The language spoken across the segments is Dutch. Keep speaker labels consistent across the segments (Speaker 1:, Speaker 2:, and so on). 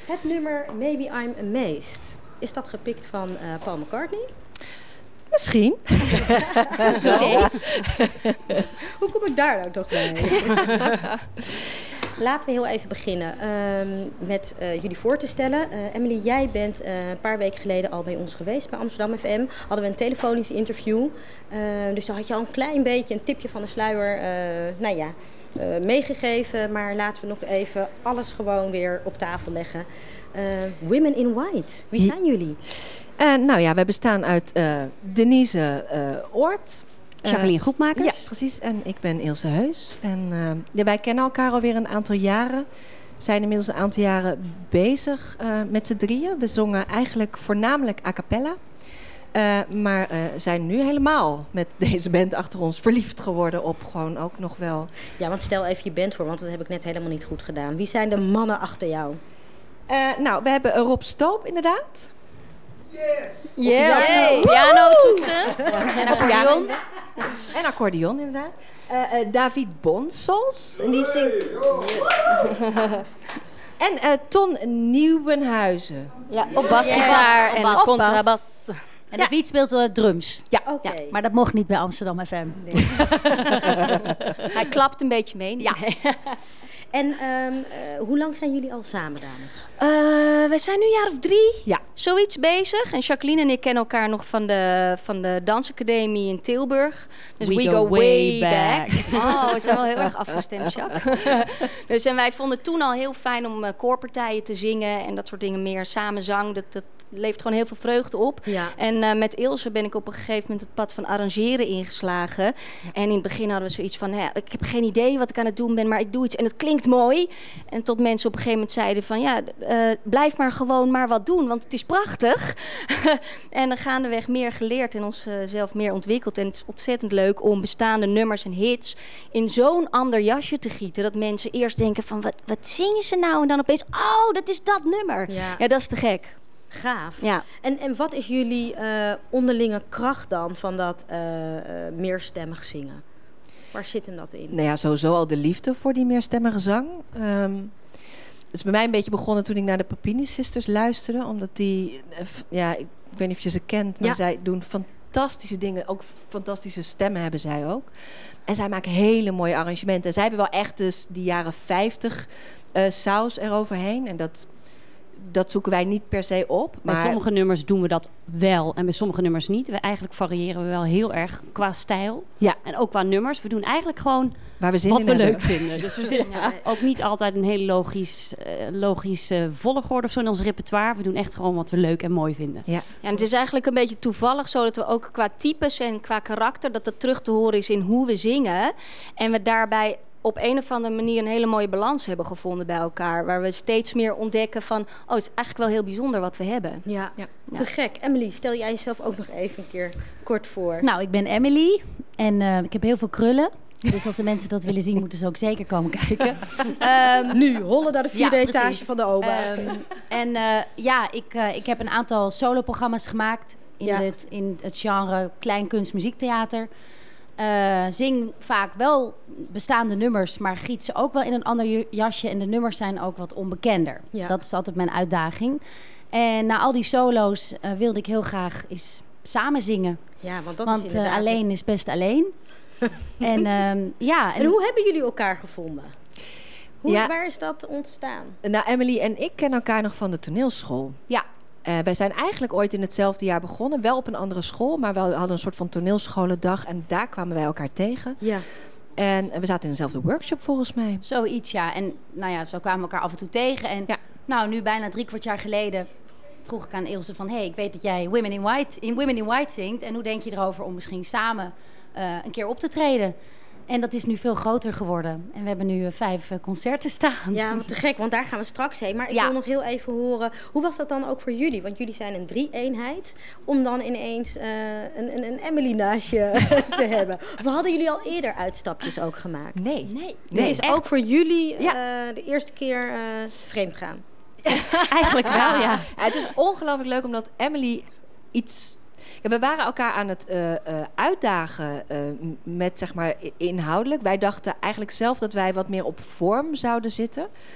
Speaker 1: Het nummer Maybe I'm Amazed. Is dat gepikt van Paul McCartney?
Speaker 2: Misschien.
Speaker 1: Zo. Hoe kom ik daar nou toch bij? Laten we heel even beginnen met jullie voor te stellen. Emily, jij bent een paar weken geleden al bij ons geweest bij Amsterdam FM. Hadden we een telefonisch interview. Dus dan had je al een klein beetje een tipje van de sluier meegegeven. Maar laten we nog even alles gewoon weer op tafel leggen. Women in White, wie zijn jullie?
Speaker 2: We bestaan uit Denise Oort.
Speaker 3: Jacqueline Groepmakers.
Speaker 2: Ja, precies. En ik ben Ilse Heus. En wij kennen elkaar alweer een aantal jaren. Zijn inmiddels een aantal jaren bezig met z'n drieën. We zongen eigenlijk voornamelijk a cappella. Maar zijn nu helemaal met deze band achter ons verliefd geworden op gewoon ook nog wel...
Speaker 1: Ja, want stel even je band voor, want dat heb ik net helemaal niet goed gedaan. Wie zijn de mannen achter jou?
Speaker 2: We hebben Rob Stoop inderdaad.
Speaker 4: Yes!
Speaker 5: Yeah. Piano toetsen en accordeon.
Speaker 2: En accordeon inderdaad. David Bonsels. En die zingt... En Ton Nieuwenhuizen.
Speaker 5: Ja, op basgitaar en contrabas.
Speaker 3: En David speelt drums.
Speaker 2: Ja,
Speaker 1: oké.
Speaker 3: Ja, maar dat mocht niet bij Amsterdam FM.
Speaker 1: Nee.
Speaker 5: Hij klapt een beetje mee.
Speaker 3: Ja.
Speaker 1: En hoe lang zijn jullie al samen, dames?
Speaker 5: Wij zijn nu een jaar of 3,
Speaker 2: Ja.
Speaker 5: zoiets bezig. En Jacqueline en ik kennen elkaar nog van de dansacademie in Tilburg. Dus we go way back. Oh, we zijn wel heel erg afgestemd, Jacques. Dus en wij vonden het toen al heel fijn om koorpartijen te zingen en dat soort dingen meer. Samenzang, dat levert gewoon heel veel vreugde op.
Speaker 1: Ja.
Speaker 5: En met Ilse ben ik op een gegeven moment het pad van arrangeren ingeslagen. Ja. En in het begin hadden we zoiets van, ik heb geen idee wat ik aan het doen ben, maar ik doe iets en het klinkt mooi. En tot mensen op een gegeven moment zeiden van, blijf maar gewoon maar wat doen, want het is prachtig. En dan gaandeweg meer geleerd en onszelf meer ontwikkeld. En het is ontzettend leuk om bestaande nummers en hits in zo'n ander jasje te gieten. Dat mensen eerst denken van, wat zingen ze nou? En dan opeens, oh, dat is dat nummer. Ja, dat is te gek.
Speaker 1: Gaaf.
Speaker 5: Ja.
Speaker 1: En wat is jullie onderlinge kracht dan van dat meerstemmig zingen? Waar zit hem dat in?
Speaker 2: Nou ja, sowieso al de liefde voor die meerstemmige zang. Het is bij mij een beetje begonnen toen ik naar de Papini Sisters luisterde. Omdat die, ik weet niet of je ze kent, maar zij doen fantastische dingen. Ook fantastische stemmen hebben zij ook. En zij maken hele mooie arrangementen. En zij hebben wel echt dus die jaren 50 saus eroverheen. En dat zoeken wij niet per se op.
Speaker 3: Bij sommige nummers doen we dat wel en bij sommige nummers niet. Eigenlijk variëren we wel heel erg qua stijl.
Speaker 2: Ja.
Speaker 3: En ook qua nummers. We doen eigenlijk gewoon
Speaker 2: waar we
Speaker 3: wat we leuk vinden. Dus we zitten ook niet altijd een hele logische volgorde of zo in ons repertoire. We doen echt gewoon wat we leuk en mooi vinden.
Speaker 5: Ja, en het is eigenlijk een beetje toevallig zo dat we ook qua types en qua karakter, dat terug te horen is in hoe we zingen. En we daarbij op een of andere manier een hele mooie balans hebben gevonden bij elkaar. Waar we steeds meer ontdekken van, het is eigenlijk wel heel bijzonder wat we hebben.
Speaker 1: Ja. Te gek. Emily, stel jij jezelf ook nog even een keer kort voor.
Speaker 3: Nou, ik ben Emily en ik heb heel veel krullen. Dus als de mensen dat willen zien, moeten ze ook zeker komen kijken.
Speaker 1: Nu, hollen naar de vierde etage van de oma.
Speaker 3: Ik heb een aantal soloprogramma's gemaakt in het genre klein kunst muziektheater. Zing vaak wel bestaande nummers, maar giet ze ook wel in een ander jasje. En de nummers zijn ook wat onbekender. Ja. Dat is altijd mijn uitdaging. En na al die solo's wilde ik heel graag eens samen zingen.
Speaker 1: Ja, want is
Speaker 3: alleen is best alleen. En
Speaker 1: hoe hebben jullie elkaar gevonden? Waar is dat ontstaan?
Speaker 2: Nou, Emily en ik kennen elkaar nog van de toneelschool.
Speaker 3: Ja.
Speaker 2: Wij zijn eigenlijk ooit in hetzelfde jaar begonnen. Wel op een andere school, maar we hadden een soort van toneelscholendag. En daar kwamen wij elkaar tegen.
Speaker 1: Ja.
Speaker 2: En we zaten in dezelfde workshop volgens mij.
Speaker 3: Zoiets, ja. En zo kwamen we elkaar af en toe tegen. En nu bijna 3/4 jaar geleden vroeg ik aan Ilse van, ik weet dat jij Women in White zingt. En hoe denk je erover om misschien samen een keer op te treden? En dat is nu veel groter geworden. En we hebben nu 5 concerten staan.
Speaker 1: Ja, wat te gek, want daar gaan we straks heen. Maar ik wil nog heel even horen, hoe was dat dan ook voor jullie? Want jullie zijn een 3-eenheid. Om dan ineens een Emily naast je te hebben. Of hadden jullie al eerder uitstapjes ook gemaakt?
Speaker 2: Nee.
Speaker 1: Dit is echt ook voor jullie de eerste keer vreemd gaan.
Speaker 3: Eigenlijk wel, ja.
Speaker 2: Het is ongelooflijk leuk omdat Emily iets... Ja, we waren elkaar aan het uitdagen met, zeg maar, inhoudelijk. Wij dachten eigenlijk zelf dat wij wat meer op vorm zouden zitten.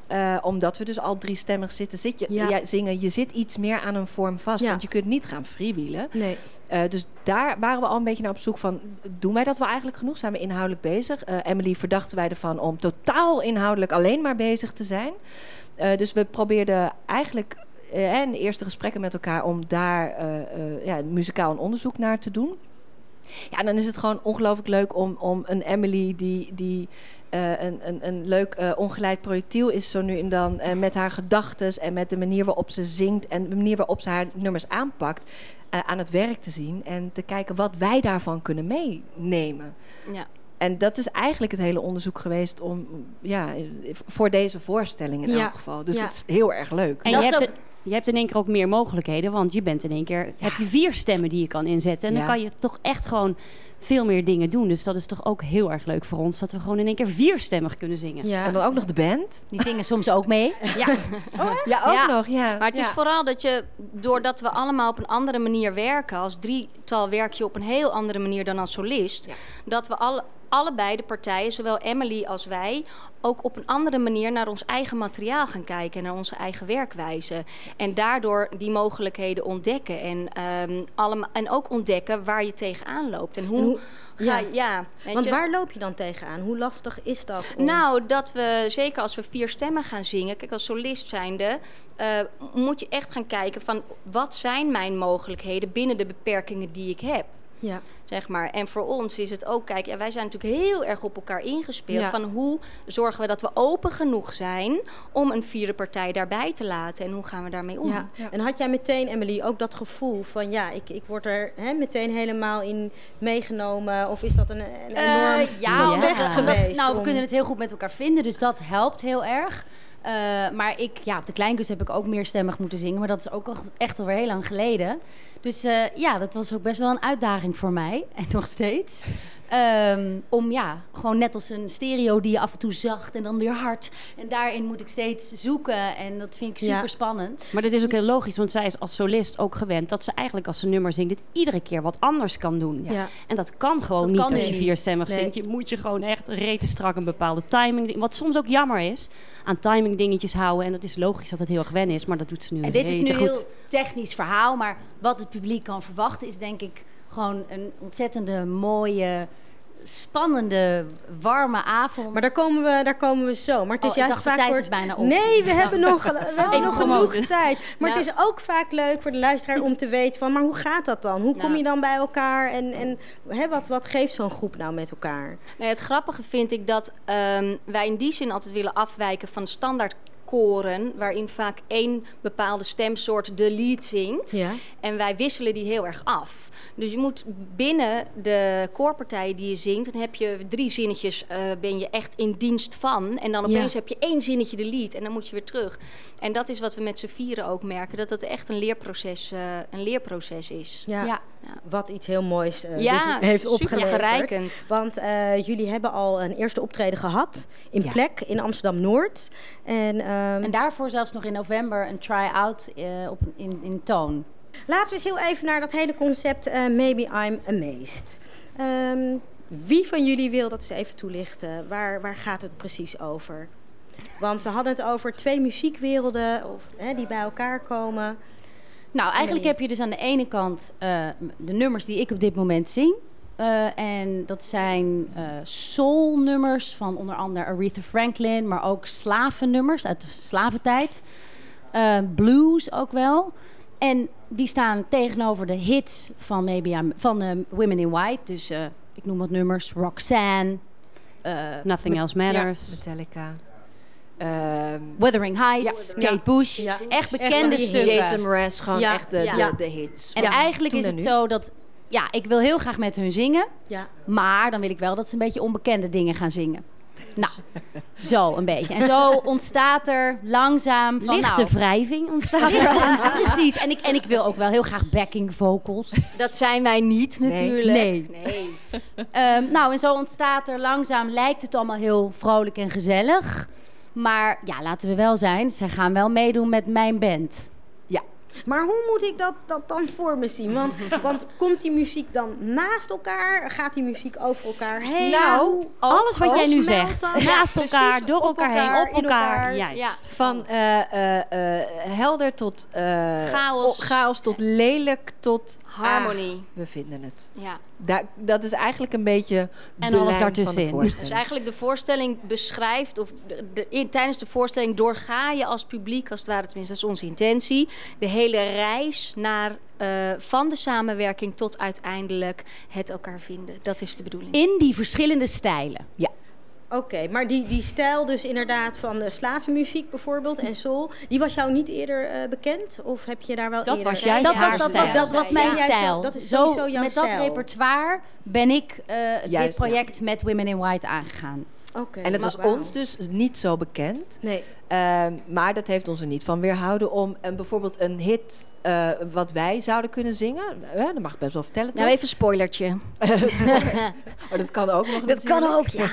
Speaker 2: Omdat we dus al 3-stemmig zitten, zingen. Je zit iets meer aan een vorm vast. Want je kunt niet gaan freewheelen.
Speaker 1: Nee.
Speaker 2: Dus daar waren we al een beetje naar op zoek van... doen wij dat wel eigenlijk genoeg? Zijn we inhoudelijk bezig? Emily verdachten wij ervan om totaal inhoudelijk alleen maar bezig te zijn. Dus we probeerden eigenlijk... in de eerste gesprekken met elkaar... om daar muzikaal een onderzoek naar te doen. Ja, en dan is het gewoon ongelooflijk leuk om een Emily... die een leuk ongeleid projectiel is zo nu en dan... met haar gedachtes en met de manier waarop ze zingt... en de manier waarop ze haar nummers aanpakt... aan het werk te zien en te kijken wat wij daarvan kunnen meenemen. Ja. En dat is eigenlijk het hele onderzoek geweest voor deze voorstelling in elk geval. Dus het is heel erg leuk.
Speaker 6: En je hebt in één keer ook meer mogelijkheden, want je bent in één keer... heb je 4 stemmen die je kan inzetten. En dan kan je toch echt gewoon veel meer dingen doen. Dus dat is toch ook heel erg leuk voor ons... dat we gewoon in één keer 4-stemmig kunnen zingen.
Speaker 2: Ja. En dan ook nog de band.
Speaker 3: Die zingen soms ook mee.
Speaker 6: Ja,
Speaker 2: ook nog. Ja.
Speaker 5: Maar het is vooral dat je, doordat we allemaal op een andere manier werken... als drietal werk je op een heel andere manier dan als solist... dat we allebei de partijen, zowel Emily als wij... ook op een andere manier naar ons eigen materiaal gaan kijken... en naar onze eigen werkwijze. En daardoor die mogelijkheden ontdekken. En ook ontdekken waar je tegenaan loopt. En hoe
Speaker 1: Want waar loop je dan tegenaan? Hoe lastig is dat?
Speaker 5: Nou, dat we, zeker als we 4 stemmen gaan zingen... Kijk, als solist zijnde... moet je echt gaan kijken van... wat zijn mijn mogelijkheden binnen de beperkingen die ik heb?
Speaker 1: Ja.
Speaker 5: Zeg maar. En voor ons is het ook, kijk, wij zijn natuurlijk heel erg op elkaar ingespeeld. Van hoe zorgen we dat we open genoeg zijn om een 4e partij daarbij te laten en hoe gaan we daarmee om?
Speaker 1: Ja. En had jij meteen, Emily, ook dat gevoel van ik word er meteen helemaal in meegenomen? Of is dat een enorm weg geweest?
Speaker 3: Nou, we kunnen het heel goed met elkaar vinden, dus dat helpt heel erg. Maar op de kleinkunst heb ik ook meerstemmig moeten zingen, maar dat is ook echt alweer heel lang geleden. Dus dat was ook best wel een uitdaging voor mij. En nog steeds. Om gewoon net als een stereo die je af en toe zacht en dan weer hard. En daarin moet ik steeds zoeken. En dat vind ik super spannend.
Speaker 6: Maar dit is ook heel logisch, want zij is als solist ook gewend... dat ze eigenlijk als ze nummer zingt dit iedere keer wat anders kan doen. Ja. En dat kan gewoon niet als je 4-stemmig zingt. Je moet je gewoon echt rete strak een bepaalde timing... wat soms ook jammer is, aan timing dingetjes houden. En dat is logisch dat het heel erg wennen is, maar dat doet ze nu
Speaker 3: en dit is nu een heel technisch verhaal, maar wat het publiek kan verwachten... is denk ik gewoon een ontzettende mooie... spannende, warme avond.
Speaker 1: Maar daar komen we zo. Maar het is juist vaak
Speaker 3: de tijd is bijna op.
Speaker 1: Nee, we hebben nog genoeg tijd. Maar het is ook vaak leuk voor de luisteraar om te weten van... maar hoe gaat dat dan? Hoe kom je dan bij elkaar? En wat geeft zo'n groep nou met elkaar?
Speaker 5: Het grappige vind ik dat wij in die zin altijd willen afwijken van standaard koren, waarin vaak 1 bepaalde stemsoort de lead zingt. Ja. En wij wisselen die heel erg af. Dus je moet binnen de koorpartijen die je zingt, dan heb je 3 zinnetjes, ben je echt in dienst van. En dan opeens heb je 1 zinnetje de lead en dan moet je weer terug. En dat is wat we met z'n vieren ook merken, dat het echt een leerproces is.
Speaker 1: Ja. Wat iets heel moois heeft opgeleverd.
Speaker 5: Verrijkend.
Speaker 1: Want jullie hebben al een eerste optreden gehad in Plek in Amsterdam-Noord.
Speaker 3: En daarvoor zelfs nog in november een try-out in Toon.
Speaker 1: Laten we eens heel even naar dat hele concept Maybe I'm Amazed. Wie van jullie wil dat eens even toelichten? Waar gaat het precies over? Want we hadden het over 2 muziekwerelden die bij elkaar komen.
Speaker 3: Nou, eigenlijk heb je dus aan de ene kant de nummers die ik op dit moment zing. En dat zijn soul-nummers van onder andere Aretha Franklin, maar ook slavennummers uit de slaventijd. Blues ook wel. En die staan tegenover de hits van Women in White. Dus ik noem wat nummers. Roxanne.
Speaker 6: Nothing Else Matters.
Speaker 2: Metallica.
Speaker 3: Wuthering Heights, Kate Bush. Ja. Echt bekende stukken.
Speaker 2: Jason Mraz, gewoon echt de hits.
Speaker 3: En eigenlijk is het zo dat... Ja, ik wil heel graag met hun zingen. Ja. Maar dan wil ik wel dat ze een beetje onbekende dingen gaan zingen. Nou, zo een beetje. En zo ontstaat er langzaam...
Speaker 6: Lichte wrijving ontstaat er.
Speaker 3: Precies. En ik wil ook wel heel graag backing vocals.
Speaker 5: Dat zijn wij niet natuurlijk.
Speaker 3: Nee. En zo ontstaat er langzaam... Lijkt het allemaal heel vrolijk en gezellig. Maar ja, laten we wel zijn. Zij gaan wel meedoen met mijn band.
Speaker 2: Ja.
Speaker 1: Maar hoe moet ik dat dan voor me zien? Want komt die muziek dan naast elkaar? Gaat die muziek over elkaar heen?
Speaker 6: Nou, alles wat jij nu zegt. Naast elkaar,
Speaker 1: precies,
Speaker 6: door elkaar heen, op elkaar.
Speaker 5: Ja.
Speaker 6: Juist.
Speaker 2: Van helder tot chaos tot lelijk tot
Speaker 5: Harmonie.
Speaker 2: We vinden het.
Speaker 5: Ja.
Speaker 2: Dat is eigenlijk een beetje
Speaker 6: En
Speaker 2: de
Speaker 6: alles
Speaker 2: lijn van de
Speaker 6: daartussenin.
Speaker 2: voorstelling.
Speaker 5: Dus eigenlijk de voorstelling beschrijft, of tijdens de voorstelling doorga je als publiek, als het ware, tenminste, dat is onze intentie, de hele reis naar van de samenwerking tot uiteindelijk het elkaar vinden. Dat is de bedoeling.
Speaker 3: In die verschillende stijlen.
Speaker 2: Ja.
Speaker 1: Oké, maar die stijl dus inderdaad van de slavenmuziek bijvoorbeeld en soul, die was jou niet eerder bekend? Of heb je daar wel
Speaker 6: Dat
Speaker 1: eerder...
Speaker 6: was juist haar stijl.
Speaker 3: Dat was mijn
Speaker 1: Ja,
Speaker 3: stijl.
Speaker 1: dat is sowieso jouw
Speaker 3: met
Speaker 1: stijl.
Speaker 3: dat repertoire ben ik
Speaker 2: Juist,
Speaker 3: dit project met Women in White aangegaan.
Speaker 1: Oké,
Speaker 2: En het was
Speaker 1: wauw.
Speaker 2: ons dus niet zo bekend.
Speaker 1: Nee.
Speaker 2: Maar dat heeft ons er niet van weerhouden om bijvoorbeeld een hit wat wij zouden kunnen zingen. Dat mag ik best wel vertellen.
Speaker 5: Nou,
Speaker 2: toch?
Speaker 5: even een spoilertje.
Speaker 2: Oh, dat kan ook nog.
Speaker 5: Dat kan ook, ja.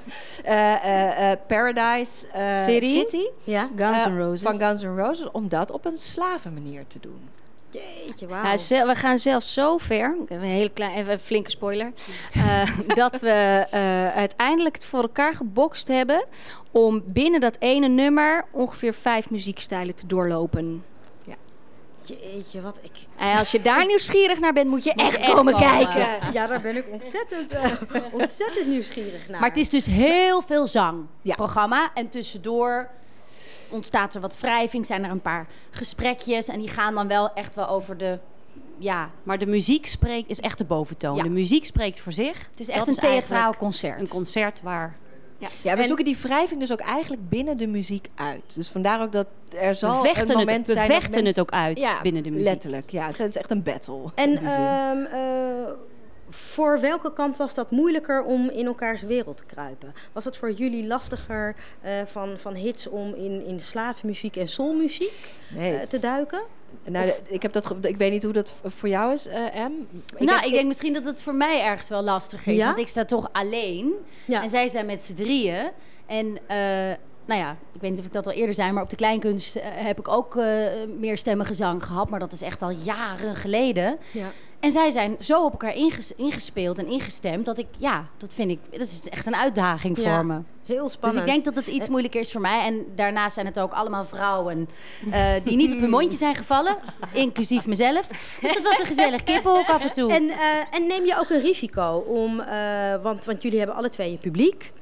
Speaker 2: Paradise
Speaker 5: City.
Speaker 1: Ja?
Speaker 5: Guns N' Roses.
Speaker 2: Van Guns N' Roses, om dat op een slavenmanier te doen.
Speaker 1: Jeetje, wauw.
Speaker 5: Nou, we gaan zelfs zo ver, een hele even een flinke spoiler, dat we uiteindelijk het voor elkaar gebokst hebben om binnen dat ene nummer ongeveer 5 muziekstijlen te doorlopen.
Speaker 1: Jeetje, wat ik...
Speaker 5: En als je daar nieuwsgierig naar bent, moet je echt komen kijken.
Speaker 1: Ja, daar ben ik ontzettend nieuwsgierig naar.
Speaker 3: Maar het is dus heel veel
Speaker 2: Ja.
Speaker 3: zangprogramma. En tussendoor ontstaat er wat wrijving. Zijn er een paar gesprekjes. En die gaan dan wel echt wel over de... Ja,
Speaker 6: Maar de muziek is echt de boventoon.
Speaker 3: Ja.
Speaker 6: De muziek spreekt voor zich.
Speaker 3: het is
Speaker 6: Dat
Speaker 3: echt een theatraal
Speaker 6: eigenlijk
Speaker 3: concert.
Speaker 6: Een concert waar...
Speaker 2: Ja, we
Speaker 1: En-
Speaker 2: zoeken die wrijving dus ook eigenlijk binnen de muziek uit. Dus vandaar ook dat er zal
Speaker 6: We
Speaker 2: een
Speaker 6: vechten
Speaker 2: moment
Speaker 6: het,
Speaker 2: zijn...
Speaker 6: we
Speaker 2: dat
Speaker 6: vechten
Speaker 2: mensen-
Speaker 6: het ook uit
Speaker 2: Ja,
Speaker 6: binnen de muziek.
Speaker 2: letterlijk. Ja, het is echt een battle.
Speaker 1: En
Speaker 2: in die zin.
Speaker 1: voor welke kant was dat moeilijker om in elkaars wereld te kruipen? Was het voor jullie lastiger van hits om in slavenmuziek en soulmuziek
Speaker 2: Nee.
Speaker 1: te duiken?
Speaker 2: Nou, ik weet niet hoe dat voor jou is, Em.
Speaker 3: Ik denk misschien dat het voor mij ergens wel lastiger is.
Speaker 1: Ja?
Speaker 3: Want ik sta toch alleen.
Speaker 1: Ja.
Speaker 3: En zij zijn met z'n drieën. En ik weet niet of ik dat al eerder zei... maar op de kleinkunst heb ik ook meerstemmige zang gehad. Maar dat is echt al jaren geleden.
Speaker 1: Ja.
Speaker 3: En zij zijn zo op elkaar ingespeeld en ingestemd... dat is echt een uitdaging
Speaker 1: Ja.
Speaker 3: voor me.
Speaker 1: Heel
Speaker 3: Dus
Speaker 1: spannend.
Speaker 3: ik denk dat het iets moeilijker is voor mij. En daarnaast zijn het ook allemaal vrouwen die niet op hun mondje zijn gevallen. Inclusief mezelf. Dus dat was een gezellig kippenhok af en toe.
Speaker 1: En neem je ook een risico om, want jullie hebben alle twee je publiek.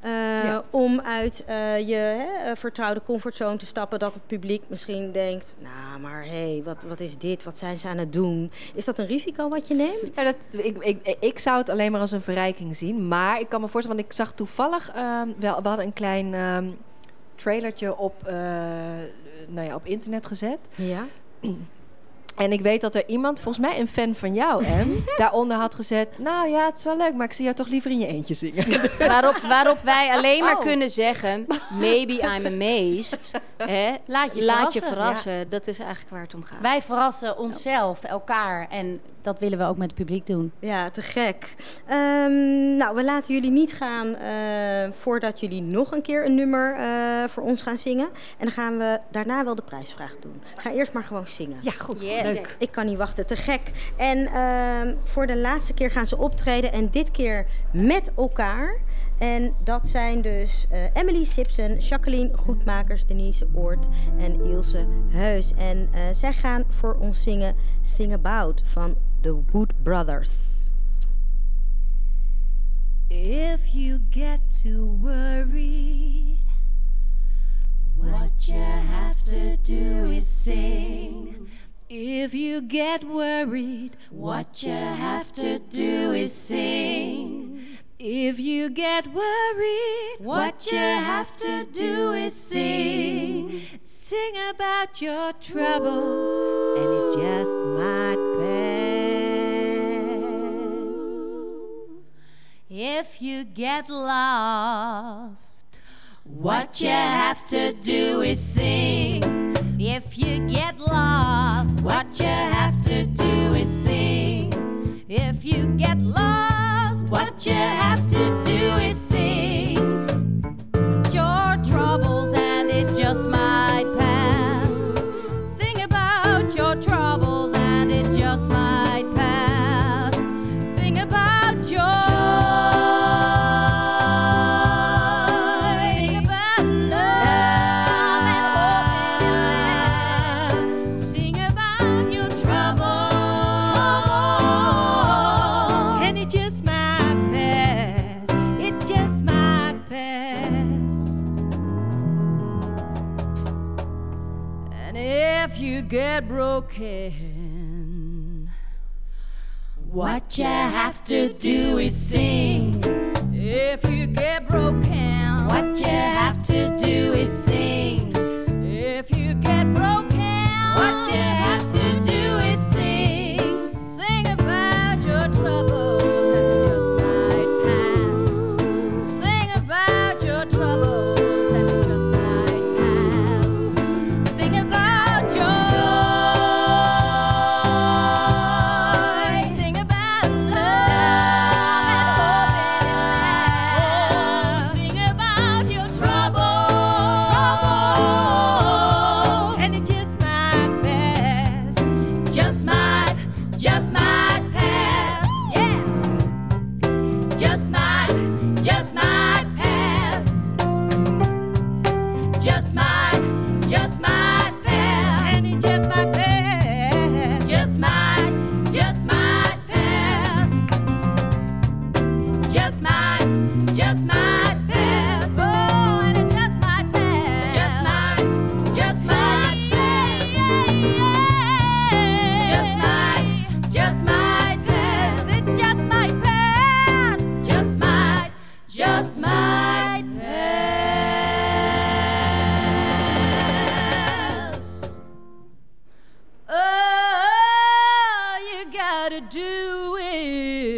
Speaker 1: Om uit je vertrouwde comfortzone te stappen, dat het publiek misschien denkt, nou maar hé, wat is dit? Wat zijn ze aan het doen? Is dat een risico wat je neemt?
Speaker 2: Ja, ik zou het alleen maar als een verrijking zien. Maar ik kan me voorstellen, want ik zag toevallig... we hadden een klein trailertje op internet gezet.
Speaker 1: Ja.
Speaker 2: En ik weet dat er iemand, volgens mij een fan van jou, Em, daaronder had gezet... Nou ja, het is wel leuk, maar ik zie jou toch liever in je eentje zingen.
Speaker 5: Waarop wij alleen maar kunnen zeggen, maybe I'm amazed. Hè?
Speaker 3: Laat je
Speaker 5: Laat je
Speaker 3: verrassen.
Speaker 5: verrassen. Dat is eigenlijk waar het om gaat.
Speaker 3: Wij verrassen onszelf, elkaar. En dat willen we ook met het publiek doen.
Speaker 1: Ja, te gek. We laten jullie niet gaan voordat jullie nog een keer een nummer voor ons gaan zingen. En dan gaan we daarna wel de prijsvraag doen. Ga eerst maar gewoon zingen.
Speaker 2: Ja, goed.
Speaker 5: Yeah.
Speaker 2: Leuk.
Speaker 1: Ik kan niet wachten, te gek. En voor de laatste keer gaan ze optreden en dit keer met elkaar. En dat zijn dus Emily Simpson, Jacqueline Goedmakers, Denise Oort en Ilse Heus. En zij gaan voor ons zingen Sing About van The Wood Brothers.
Speaker 7: If you get too worried, what you have to do is sing. If you get worried, what you have to do is sing. If you get worried, what you have to do is sing. Sing about your trouble, and it just might pass. If you get lost, what you have to do is sing. If you get lost, what you have to do is sing. If you get lost, what you have to do is sing. Your troubles and it just might pass. Sing about your And if you get broken, what you have to do is sing. If you get broken, what you have to do is sing. If you get broken, what you have to do is sing. Sing about your troubles and it just might pass. Sing about your troubles and it just might pass. Sing about your joy. Sing about love and hope and last. Sing about your trouble. And it just might pass. Just might pass. Yeah. Just might pass. Just might pass. And it just might pass. Just might pass. Just might pass. Oh, and it just might pass. Just might pass. Just might pass. It just might pass. Just might pass. All you gotta do is